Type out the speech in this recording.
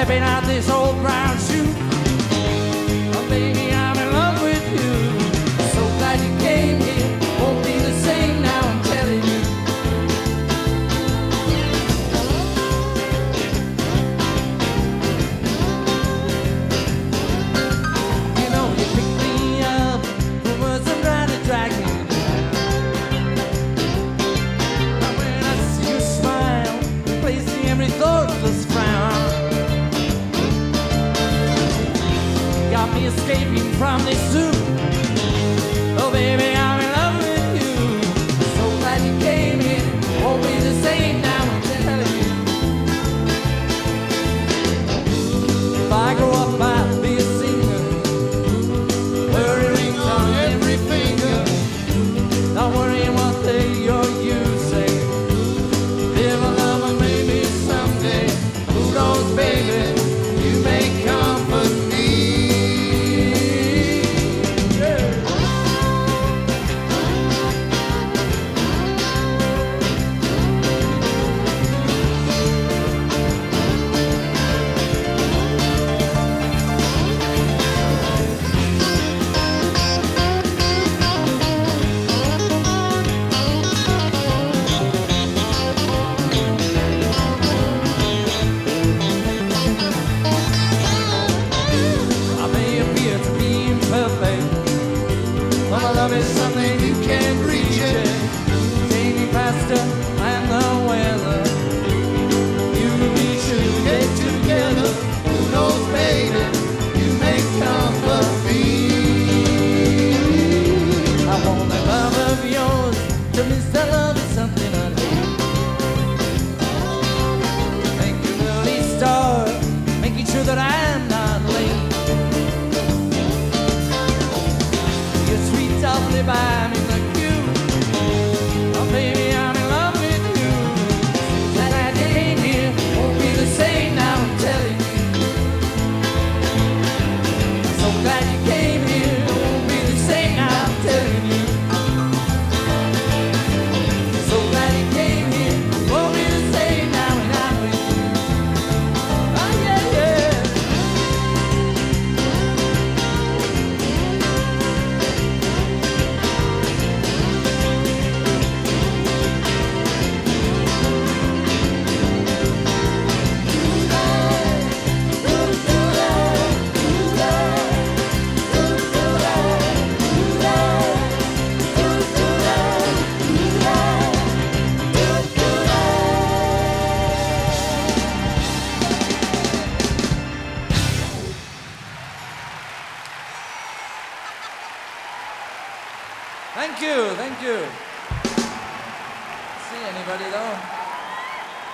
stepping out this old brown shoe. Oh, baby, I'm in love with you. So glad you came here. Won't be the same now, I'm telling you. You know, you picked me up from where I'm trying to drag me down. And when I see you smile, replacing every thoughtless frown, got me escaping from this zoo. Oh, baby, I'm in love with you. So glad you came here. Won't be the same now, I'm telling you. If I grow up, I'll be a singer. Wear rings on every finger. Not worrying what they or you say. Live a lover maybe someday. Who knows, baby? You may comfort me. Love is something you can't reach it. Take me faster than the weather. You and me should get together. Who knows, baby? You may comfort me. I want that love of yours. To miss that love is something I need. Make an early start, making sure that I'm not late. Softly by me like you. Oh, baby, I'm in love with you. That I came here won't be the same now, I'm telling you. So glad you came here. Won't be the same now, I'm telling you. So glad you came here. Won't be the same now when I'm with you. Oh, yeah, yeah. Thank you, thank you. See anybody though?